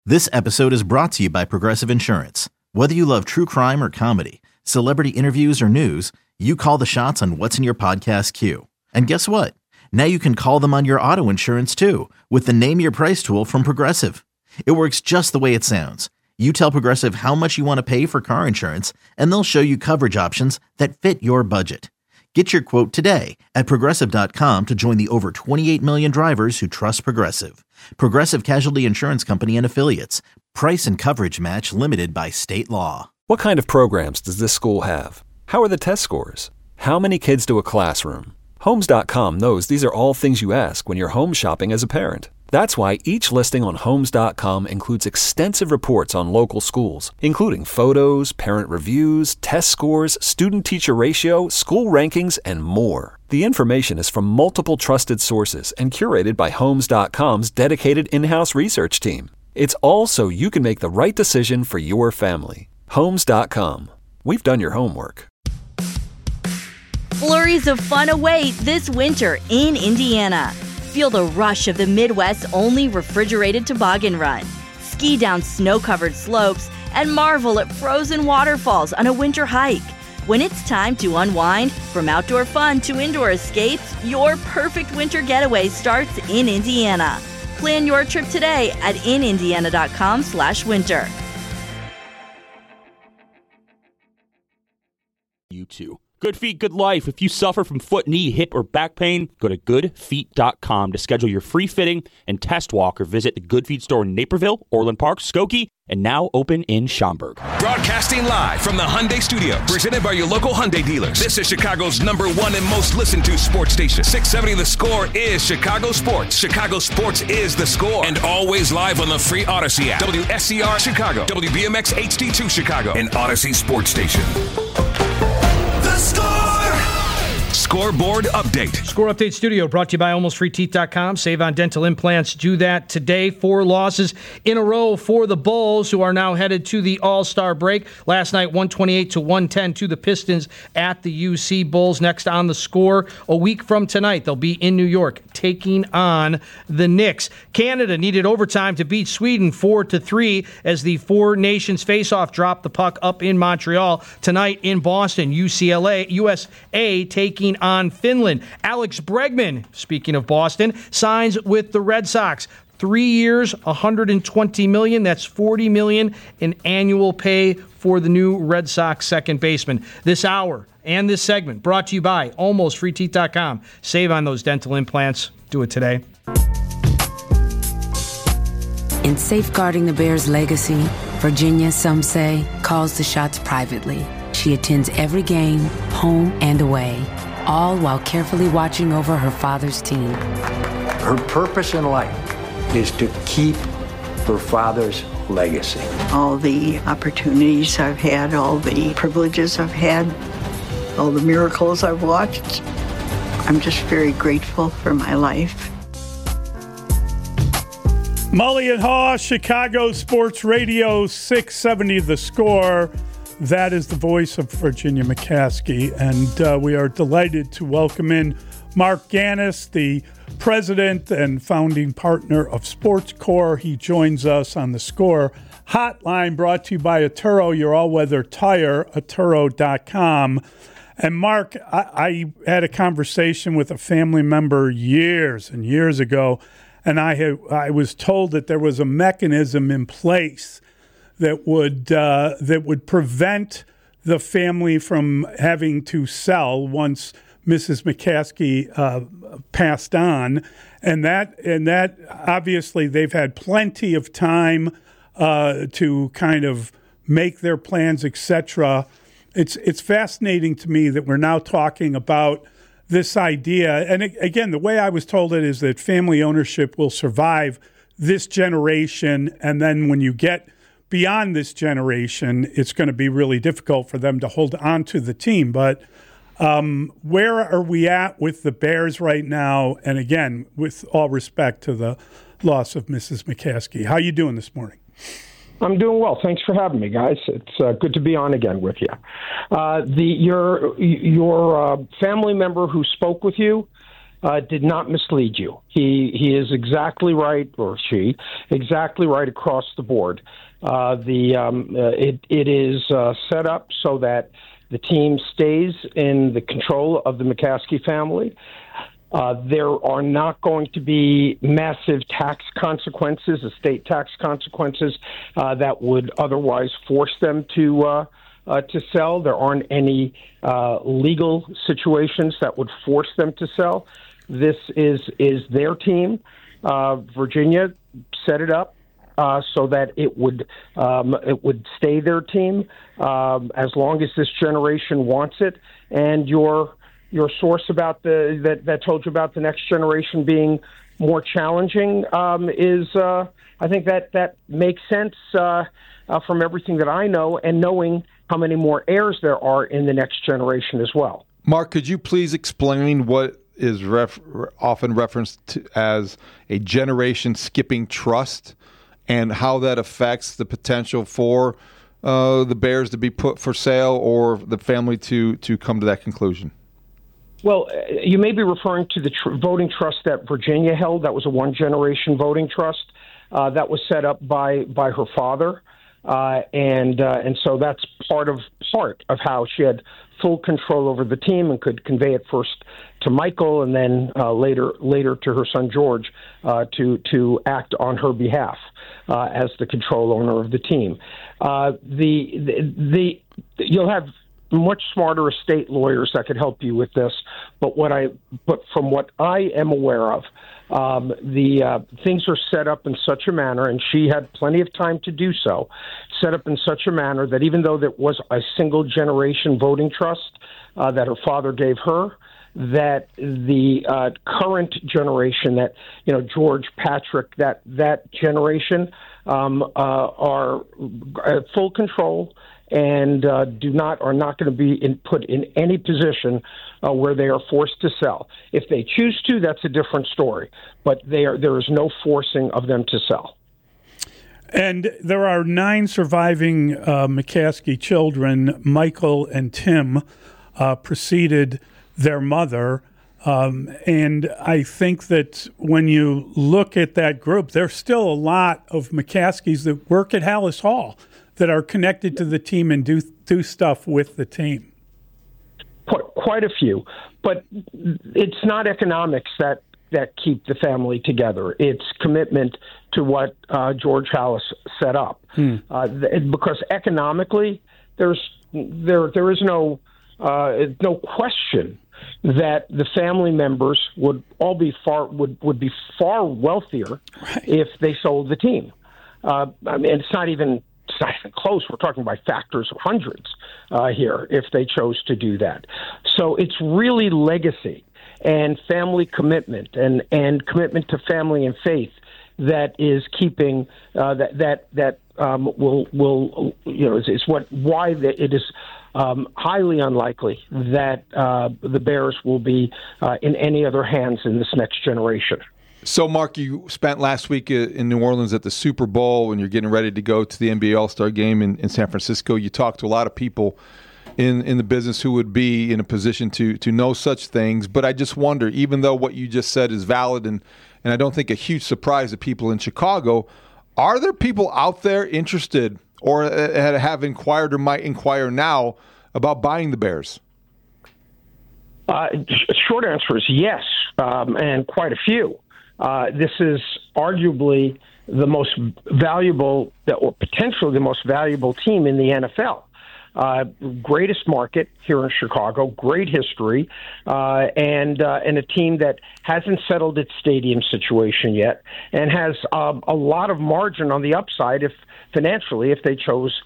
This episode is brought to you by Progressive Insurance. Whether you love true crime or comedy, celebrity interviews or news, you call the shots on what's in your podcast queue. And guess what? Now you can call them on your auto insurance too with the Name Your Price tool from Progressive. It works just the way it sounds. You tell Progressive how much you want to pay for car insurance, and they'll show you coverage options that fit your budget. Get your quote today at Progressive.com to join the over 28 million drivers who trust Progressive. Progressive Casualty Insurance Company and Affiliates. Price and coverage match limited by state law. What kind of programs does this school have? How are the test scores? How many kids to a classroom? Homes.com knows these are all things you ask when you're home shopping as a parent. That's why each listing on Homes.com includes extensive reports on local schools, including photos, parent reviews, test scores, student-teacher ratio, school rankings, and more. The information is from multiple trusted sources and curated by Homes.com's dedicated in-house research team. It's all so you can make the right decision for your family. Homes.com. We've done your homework. Flurries of fun await this winter in Indiana. Feel the rush of the Midwest's only refrigerated toboggan run. Ski down snow-covered slopes and marvel at frozen waterfalls on a winter hike. When it's time to unwind, from outdoor fun to indoor escapes, your perfect winter getaway starts in Indiana. Plan your trip today at inindiana.com/winter. You too. Good Feet, Good Life. If you suffer from foot, knee, hip, or back pain, go to goodfeet.com to schedule your free fitting and test walk, or visit the Good Feet store in Naperville, Orland Park, Skokie, and now open in Schaumburg. Broadcasting live from the Hyundai Studios, presented by your local Hyundai dealers. This is Chicago's #1 and most listened to sports station. 670 The Score is Chicago Sports. Chicago Sports is The Score. And always live on the free Odyssey app. WSCR Chicago, WBMX HD2 Chicago, and Odyssey Sports Station. The Score! Scoreboard Update. Score Update Studio brought to you by AlmostFreeTeeth.com. Save on dental implants. Do that today. 4 losses in a row for the Bulls, who are now headed to the All-Star break. Last night, 128-110 to the Pistons at the UC. Bulls next on the Score. A week from tonight, they'll be in New York taking on the Knicks. Canada needed overtime to beat Sweden 4-3 as the Four Nations face-off dropped the puck up in Montreal. Tonight in Boston, USA taking on Finland. Alex Bregman, speaking of Boston, signs with the Red Sox. 3 years, $120 million. That's $40 million in annual pay for the new Red Sox second baseman. This hour and this segment brought to you by AlmostFreeTeeth.com. Save on those dental implants. Do it today. In safeguarding the Bears' legacy, Virginia, some say, calls the shots privately. She attends every game, home and away, all while carefully watching over her father's team. Her purpose in life is to keep her father's legacy. All the opportunities I've had, all the privileges I've had, all the miracles I've watched, I'm just very grateful for my life. Mully and Haw, Chicago Sports Radio, 670 The Score. That is the voice of Virginia McCaskey, and we are delighted to welcome in Mark Gannis, the president and founding partner of SportsCore. He joins us on the Score hotline, brought to you by Atturo, your all-weather tire, Atturo.com. And Mark, I had a conversation with a family member years and years ago, and I was told that there was a mechanism in place that would prevent the family from having to sell once Mrs. McCaskey passed on, and that obviously they've had plenty of time to kind of make their plans, etc. It's fascinating to me that we're now talking about this idea, and again, the way I was told it is that family ownership will survive this generation, and then when you get beyond this generation, it's going to be really difficult for them to hold on to the team. But where are we at with the Bears right now? And again, with all respect to the loss of Mrs. McCaskey, how are you doing this morning? I'm doing well. Thanks for having me, guys. It's good to be on again with you. Your family member who spoke with you did not mislead you. He is exactly right, or she, exactly right across the board. It is set up so that the team stays in the control of the McCaskey family. There are not going to be massive tax consequences, estate tax consequences, that would otherwise force them to sell. There aren't any legal situations that would force them to sell. This is their team. Virginia set it up so that it would stay their team as long as this generation wants it. And your source about that told you about the next generation being more challenging is I think that makes sense from everything that I know, and knowing how many more heirs there are in the next generation as well. Mark, could you please explain what is often referenced to as a generation skipping trust, and how that affects the potential for the Bears to be put for sale or the family to come to that conclusion? Well, you may be referring to the voting trust that Virginia held. That was a one-generation voting trust that was set up by her father, and so that's part of how she had full control over the team and could convey it first to Michael and then later to her son George to act on her behalf as the control owner of the team. You'll have much smarter estate lawyers that could help you with this, but from what I am aware of, the things are set up in such a manner, and she had plenty of time to do so, set up in such a manner that even though there was a single generation voting trust that her father gave her, that the current generation, that George, Patrick, that generation are at full control and are not going to be put in any position where they are forced to sell. If they choose to, that's a different story. But there is no forcing of them to sell. And there are 9 surviving McCaskey children. Michael and Tim preceded their mother. And I think that when you look at that group, there's still a lot of McCaskeys that work at Hallis Hall that are connected to the team and do stuff with the team. Quite a few. But it's not economics that keep the family together. It's commitment to what George Hallis set up. Because economically, there is no question that the family members would all be far wealthier if they sold the team. I mean, it's not even close. We're talking by factors of hundreds here if they chose to do that. So it's really legacy and family commitment and commitment to family and faith that is keeping why it is highly unlikely that the Bears will be in any other hands in this next generation. So, Mark, you spent last week in New Orleans at the Super Bowl, and you're getting ready to go to the NBA All-Star Game in San Francisco. You talked to a lot of people in the business who would be in a position to know such things. But I just wonder, even though what you just said is valid and I don't think a huge surprise to people in Chicago, are there people out there interested or have inquired or might inquire now about buying the Bears? Short answer is yes, and quite a few. This is arguably the most valuable, or potentially the most valuable team in the NFL. Greatest market here in Chicago, great history, and a team that hasn't settled its stadium situation yet, and has a lot of margin on the upside if they chose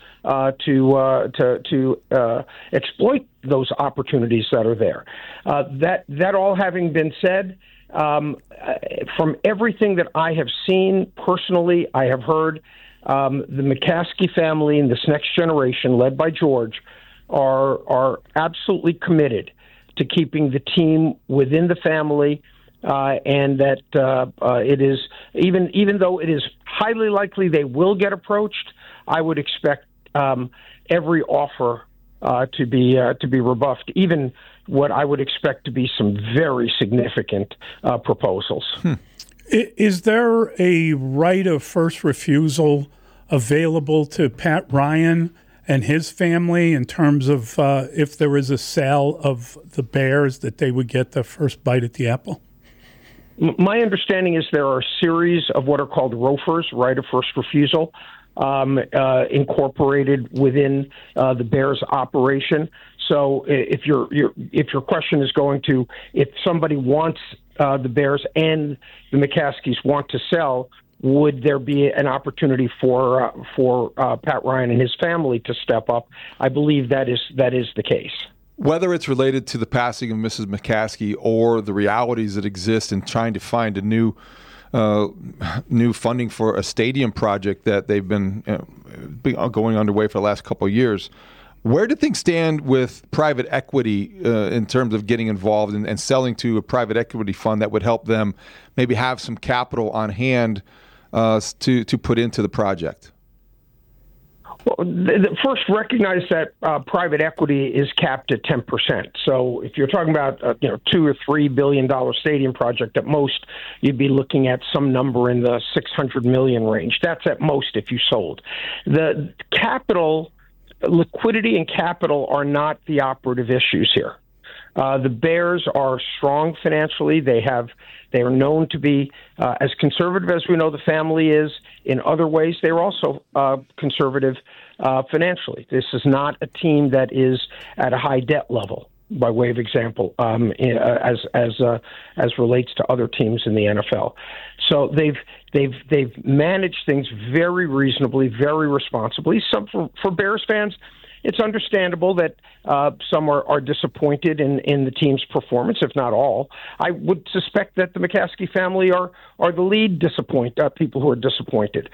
to exploit those opportunities that are there. That all having been said, from everything that I have seen personally, I have heard the McCaskey family and this next generation, led by George, are absolutely committed to keeping the team within the family, and that it is even though it is highly likely they will get approached, I would expect every offer to be rebuffed. Even what I would expect to be some very significant proposals. Is there a right of first refusal available to Pat Ryan and his family in terms of if there is a sale of the Bears that they would get the first bite at the apple? My understanding is there are a series of what are called ROFRs, right of first refusal, incorporated within the Bears operation. So if your question is going to if somebody wants the Bears and the McCaskies want to sell, would there be an opportunity for Pat Ryan and his family to step up? I believe that is the case. Whether it's related to the passing of Mrs. McCaskey or the realities that exist in trying to find a new funding for a stadium project that they've been going underway for the last couple of years, where do things stand with private equity in terms of getting involved and selling to a private equity fund that would help them maybe have some capital on hand to put into the project? Well, first, recognize that private equity is capped at 10%. So, if you're talking about $2 or $3 billion stadium project, at most you'd be looking at some number in the $600 million range. That's at most if you sold. The capital, liquidity, and capital are not the operative issues here. The Bears are strong financially. They are known to be as conservative as we know the family is. In other ways, they're also conservative financially. This is not a team that is at a high debt level, by way of example, as relates to other teams in the NFL. So they've managed things very reasonably, very responsibly. Some for Bears fans, it's understandable that some are disappointed in the team's performance, if not all. I would suspect that the McCaskey family are the lead people who are disappointed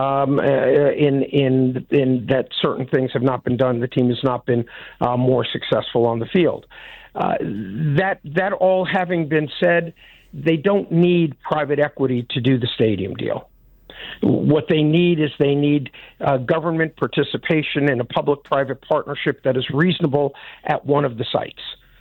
in that certain things have not been done. The team has not been more successful on the field. That all having been said, they don't need private equity to do the stadium deal. What they need is government participation in a public-private partnership that is reasonable at one of the sites.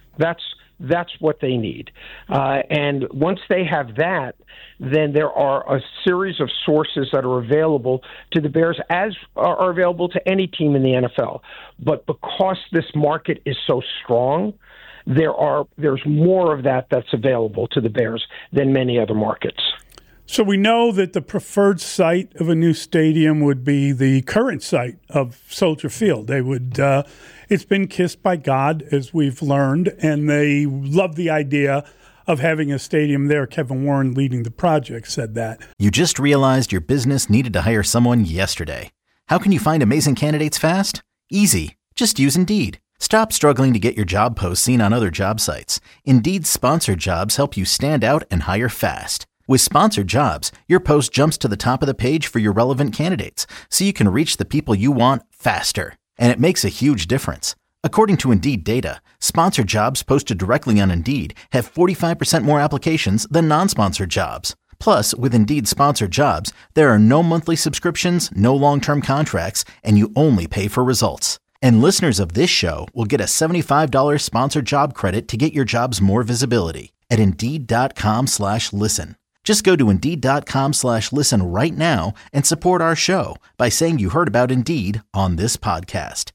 That's what they need. And once they have that, then there are a series of sources that are available to the Bears, as are available to any team in the NFL. But because this market is so strong, there's more of that's available to the Bears than many other markets. So we know that the preferred site of a new stadium would be the current site of Soldier Field. They would, it's been kissed by God, as we've learned, and they love the idea of having a stadium there. Kevin Warren, leading the project, said that. You just realized your business needed to hire someone yesterday. How can you find amazing candidates fast? Easy. Just use Indeed. Stop struggling to get your job posts seen on other job sites. Indeed's sponsored jobs help you stand out and hire fast. With sponsored jobs, your post jumps to the top of the page for your relevant candidates, so you can reach the people you want faster. And it makes a huge difference. According to Indeed data, sponsored jobs posted directly on Indeed have 45% more applications than non-sponsored jobs. Plus, with Indeed sponsored jobs, there are no monthly subscriptions, no long-term contracts, and you only pay for results. And listeners of this show will get a $75 sponsored job credit to get your jobs more visibility at Indeed.com/listen. Just go to Indeed.com/listen right now and support our show by saying you heard about Indeed on this podcast.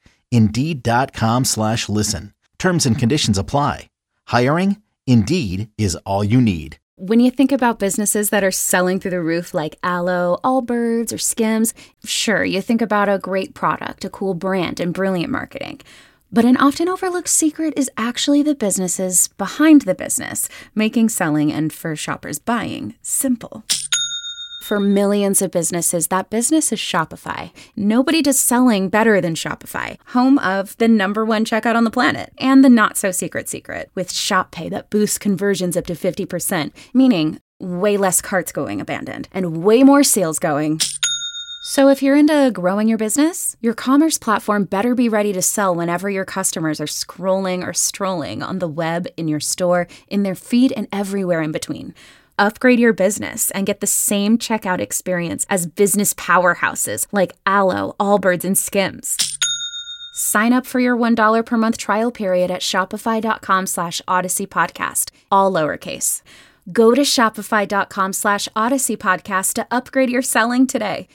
Indeed.com/listen. Terms and conditions apply. Hiring? Indeed is all you need. When you think about businesses that are selling through the roof like Aloe, Allbirds, or Skims, sure, you think about a great product, a cool brand, and brilliant marketing. But an often overlooked secret is actually the businesses behind the business, making selling and, for shoppers, buying simple. For millions of businesses, that business is Shopify. Nobody does selling better than Shopify, home of the #1 checkout on the planet, and the not-so-secret secret, with Shop Pay that boosts conversions up to 50%, meaning way less carts going abandoned, and way more sales going. So if you're into growing your business, your commerce platform better be ready to sell whenever your customers are scrolling or strolling on the web, in your store, in their feed, and everywhere in between. Upgrade your business and get the same checkout experience as business powerhouses like Aloe, Allbirds, and Skims. Sign up for your $1 per month trial period at shopify.com/Odyssey Podcast, all lowercase. Go to shopify.com/Odyssey Podcast to upgrade your selling today.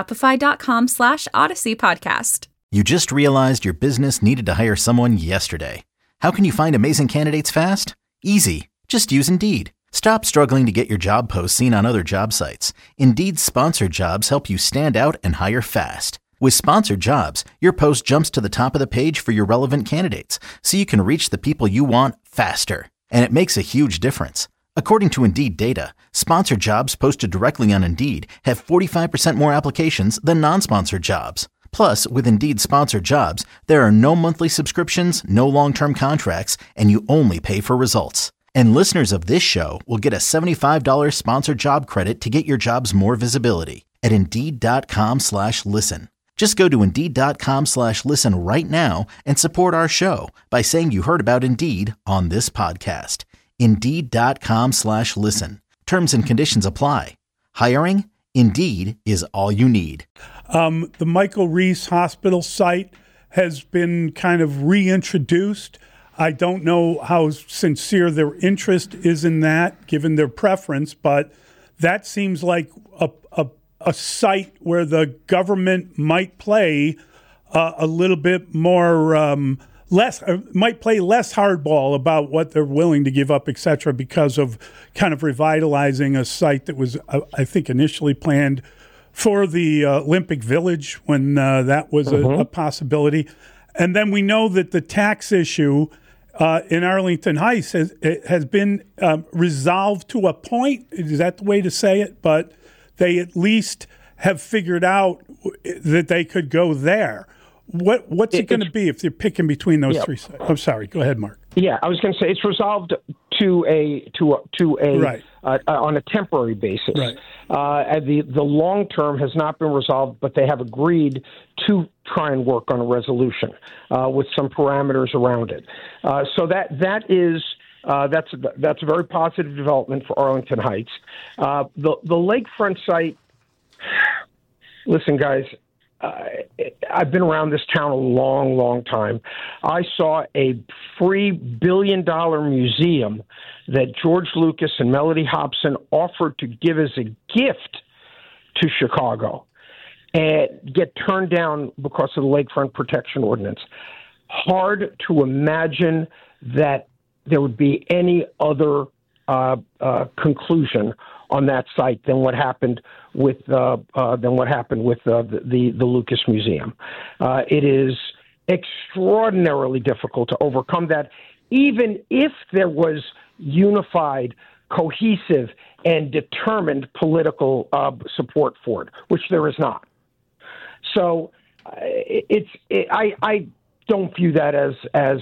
Shopify.com/Odyssey Podcast. You just realized your business needed to hire someone yesterday. How can you find amazing candidates fast? Easy. Just use Indeed. Stop struggling to get your job posts seen on other job sites. Indeed's sponsored jobs help you stand out and hire fast. With sponsored jobs, your post jumps to the top of the page for your relevant candidates, so you can reach the people you want faster. And it makes a huge difference. According to Indeed data, sponsored jobs posted directly on Indeed have 45% more applications than non-sponsored jobs. Plus, with Indeed sponsored jobs, there are no monthly subscriptions, no long-term contracts, and you only pay for results. And listeners of this show will get a $75 sponsored job credit to get your jobs more visibility at Indeed.com/listen. Just go to Indeed.com/listen right now and support our show by saying you heard about Indeed on this podcast. Indeed.com/listen. Terms and conditions apply. Hiring? Indeed is all you need. The Michael Reese Hospital site has been kind of reintroduced. I don't know how sincere their interest is in that, given their preference, but that seems like a site where the government might play a little bit more might play less hardball about what they're willing to give up, et cetera, because of kind of revitalizing a site that was, I think, initially planned for the Olympic Village when that was a possibility. And then we know that the tax issue in Arlington Heights has been resolved to a point. Is that the way to say it? But they at least have figured out that they could go there. What's it going to be if they're picking between those three sites? I'm sorry. Go ahead, Mark. Yeah, I was going to say it's resolved to a right. On a temporary basis. Right. The long term has not been resolved, but they have agreed to try and work on a resolution with some parameters around it. So that's a very positive development for Arlington Heights. The lakefront site. Listen, guys. I've been around this town a long, long time. I saw a free $1 billion museum that George Lucas and Melody Hobson offered to give as a gift to Chicago and get turned down because of the Lakefront Protection Ordinance. Hard to imagine that there would be any other conclusion on that site than what happened with the Lucas Museum. It is extraordinarily difficult to overcome that, even if there was unified, cohesive, and determined political support for it, which there is not. So I don't view that as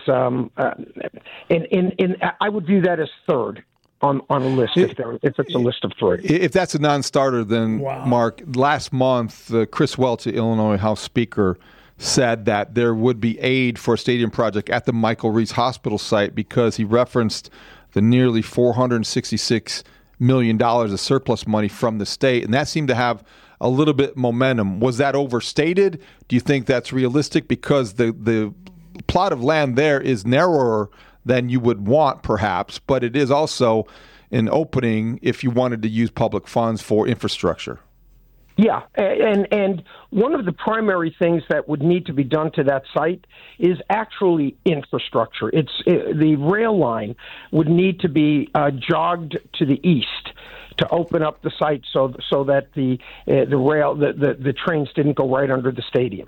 I would view that as third on a list if it's a list of three. If that's a non-starter, then Mark, last month Chris Welch, the Illinois House Speaker, said that there would be aid for a stadium project at the Michael Reese Hospital site because he referenced the nearly $466 million of surplus money from the state, and that seemed to have a little bit momentum. Was that overstated? Do you think that's realistic? Because the plot of land there is narrower than you would want, perhaps, but it is also an opening if you wanted to use public funds for infrastructure. Yeah, and one of the primary things that would need to be done to that site is actually infrastructure. The rail line would need to be jogged to the east to open up the site so that the trains didn't go right under the stadium.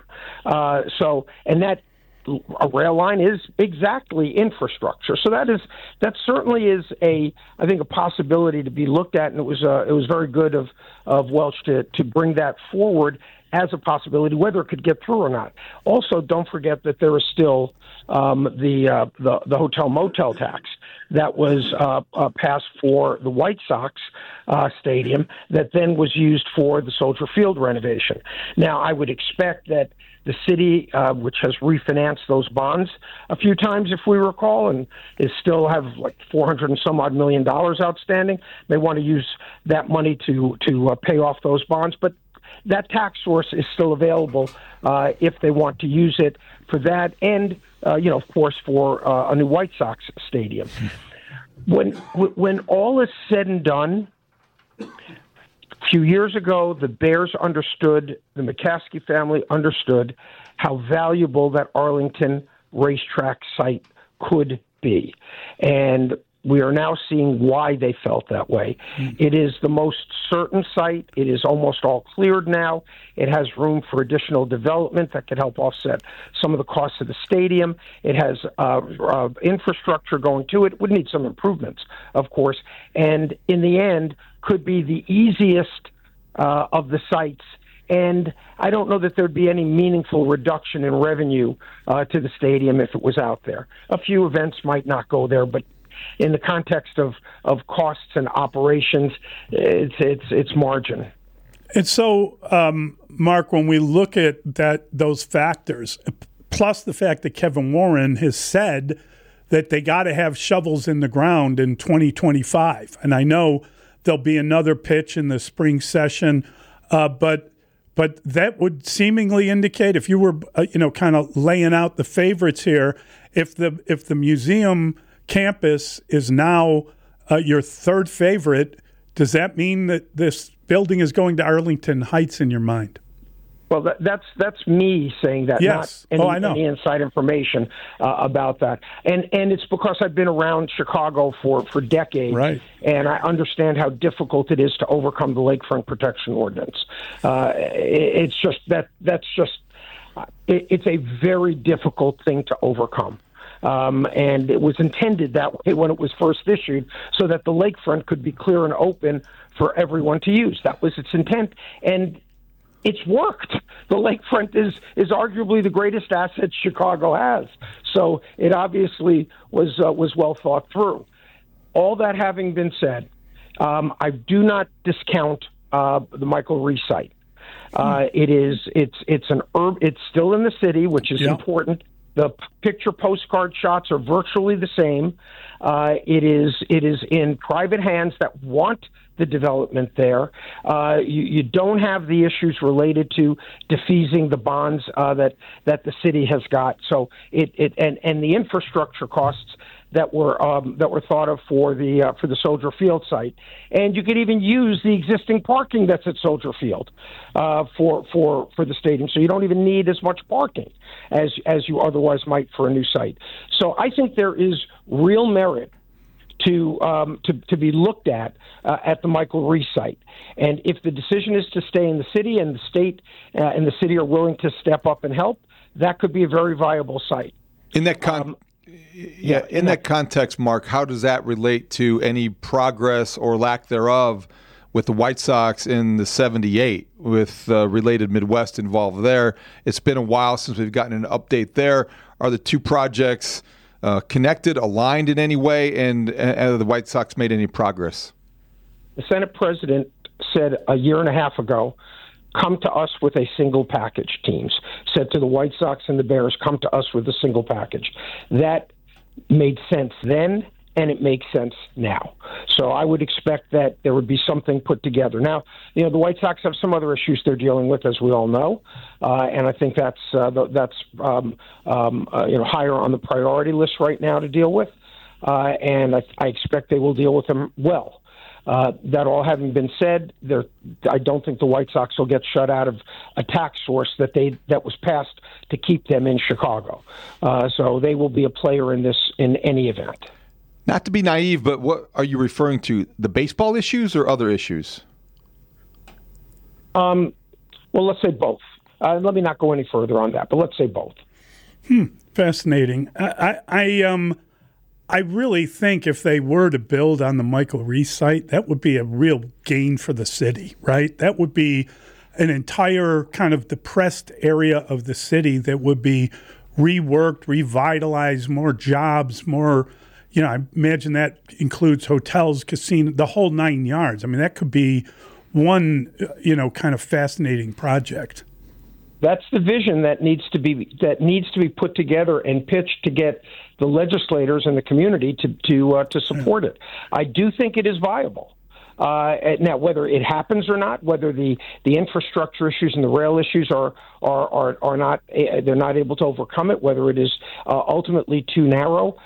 A rail line is exactly infrastructure. So that certainly is I think a possibility to be looked at, and it was very good of Welch to bring that forward as a possibility, whether it could get through or not. Also, don't forget that there is still the hotel motel tax that was passed for the White Sox stadium that then was used for the Soldier Field renovation. Now, I would expect that the city, which has refinanced those bonds a few times, if we recall, and is still have like $400 and some odd million outstanding, may want to use that money to pay off those bonds. But that tax source is still available if they want to use it for that, and of course, for a new White Sox stadium. When all is said and done, a few years ago, the Bears understood, the McCaskey family understood how valuable that Arlington racetrack site could be. And we are now seeing why they felt that way. It is the most certain site. It is almost all cleared now. It has room for additional development that could help offset some of the costs of the stadium. It has infrastructure going to it. It would need some improvements, of course. And in the end, could be the easiest of the sites. And I don't know that there'd be any meaningful reduction in revenue to the stadium if it was out there. A few events might not go there, but in the context of costs and operations, it's margin. And so, Mark, when we look at those factors, plus the fact that Kevin Warren has said that they got to have shovels in the ground in 2025, and I know there'll be another pitch in the spring session, but that would seemingly indicate, if you were kind of laying out the favorites here, if the museum campus is now your third favorite, does that mean that this building is going to Arlington Heights in your mind? Well, that's me saying that, yes. Not any inside information about that. And it's because I've been around Chicago for decades, right, and I understand how difficult it is to overcome the Lakefront Protection Ordinance. It's just it's a very difficult thing to overcome. And it was intended that way when it was first issued, so that the lakefront could be clear and open for everyone to use. That was its intent, and it's worked. The lakefront is arguably the greatest asset Chicago has. So it obviously was well thought through. All that having been said, I do not discount the Michael Reese site. It's still in the city, which is important. The picture postcard shots are virtually the same. It is in private hands that want the development there. You don't have the issues related to defeasing the bonds that the city has got. So and the infrastructure costs that were thought of for the Soldier Field site, and you could even use the existing parking that's at Soldier Field for the stadium. So you don't even need as much parking as you otherwise might for a new site. So I think there is real merit to be looked at the Michael Reese site, and if the decision is to stay in the city, and the state and the city are willing to step up and help, that could be a very viable site. In that that context, Mark, how does that relate to any progress or lack thereof with the White Sox in the 78 with Related Midwest involved there? It's been a while since we've gotten an update there. Are the two projects connected, aligned in any way, and have the White Sox made any progress? The Senate president said a year and a half ago, come to us with a single package, teams. Said to the White Sox and the Bears, come to us with a single package. That made sense then, and it makes sense now. So I would expect that there would be something put together. Now, the White Sox have some other issues they're dealing with, as we all know, and I think that's higher on the priority list right now to deal with, and I expect they will deal with them well. That all having been said, I don't think the White Sox will get shut out of a tax source that was passed to keep them in Chicago. So they will be a player in this in any event. Not to be naive, but what are you referring to? The baseball issues or other issues? Well, let's say both. Let me not go any further on that, but let's say both. Fascinating. I really think if they were to build on the Michael Reese site, that would be a real gain for the city, right? That would be an entire kind of depressed area of the city that would be reworked, revitalized, more jobs, more, I imagine that includes hotels, casino, the whole 9 yards. I mean, that could be one, kind of fascinating project. That's the vision that needs to be put together and pitched to get the legislators and the community to support it. I do think it is viable. Now, whether it happens or not, whether the infrastructure issues and the rail issues are not, they're not able to overcome it, whether it is ultimately too narrow,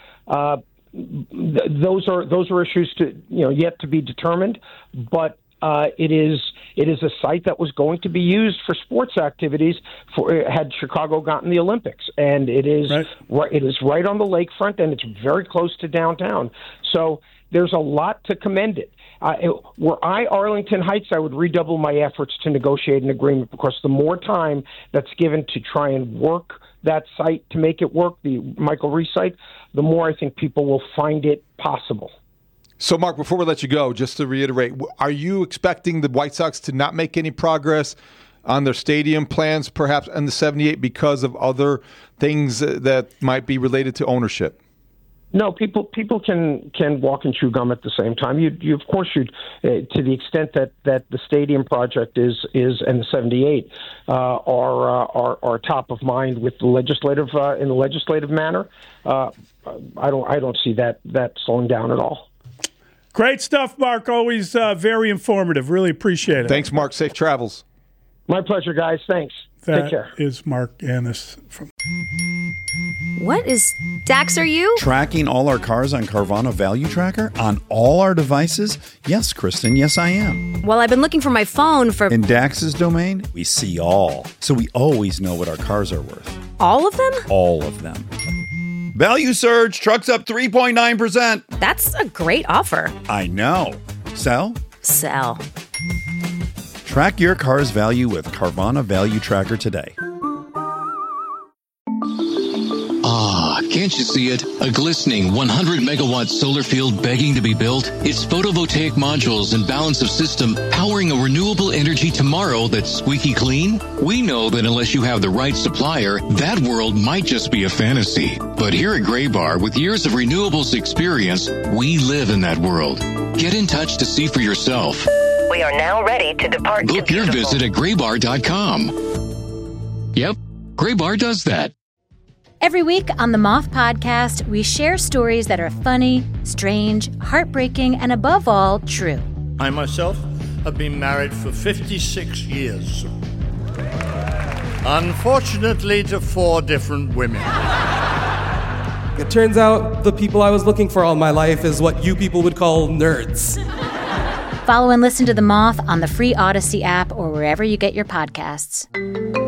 those are issues yet to be determined. But it is a site that was going to be used for sports activities had Chicago gotten the Olympics, and it is right on the lakefront, and it's very close to downtown. So there's a lot to commend it. Were I Arlington Heights, I would redouble my efforts to negotiate an agreement, because the more time that's given to try and work that site to make it work, the Michael Reese site, the more I think people will find it possible. So, Mark, before we let you go, just to reiterate, are you expecting the White Sox to not make any progress on their stadium plans, perhaps in the 78, because of other things that might be related to ownership? No, people can walk and chew gum at the same time. You of course should, to the extent that the stadium project is and the 78 are top of mind with the legislative in the legislative manner. I don't see that slowing down at all. Great stuff, Mark. Always very informative. Really appreciate it. Thanks, Mark. Safe travels. My pleasure, guys. Thanks. Take care. That is Mark Annis from. What is Dax? Are you tracking all our cars on Carvana Value Tracker on all our devices? Yes, Kristen. Yes, I am. Well, I've been looking for my phone for. In Dax's domain, we see all, so we always know what our cars are worth. All of them? All of them. Value surge. Trucks up 3.9%. That's a great offer. I know. Sell? Sell. Track your car's value with Carvana Value Tracker today. Ah, can't you see it? A glistening 100-megawatt solar field begging to be built? Its photovoltaic modules and balance of system powering a renewable energy tomorrow that's squeaky clean? We know that unless you have the right supplier, that world might just be a fantasy. But here at Graybar, with years of renewables experience, we live in that world. Get in touch to see for yourself. We are now ready to depart. Book your visit at graybar.com. Yep, Graybar does that. Every week on the Moth Podcast, we share stories that are funny, strange, heartbreaking, and above all, true. I myself have been married for 56 years. Unfortunately, to 4 different women. It turns out the people I was looking for all my life is what you people would call nerds. Follow and listen to The Moth on the free Odyssey app or wherever you get your podcasts.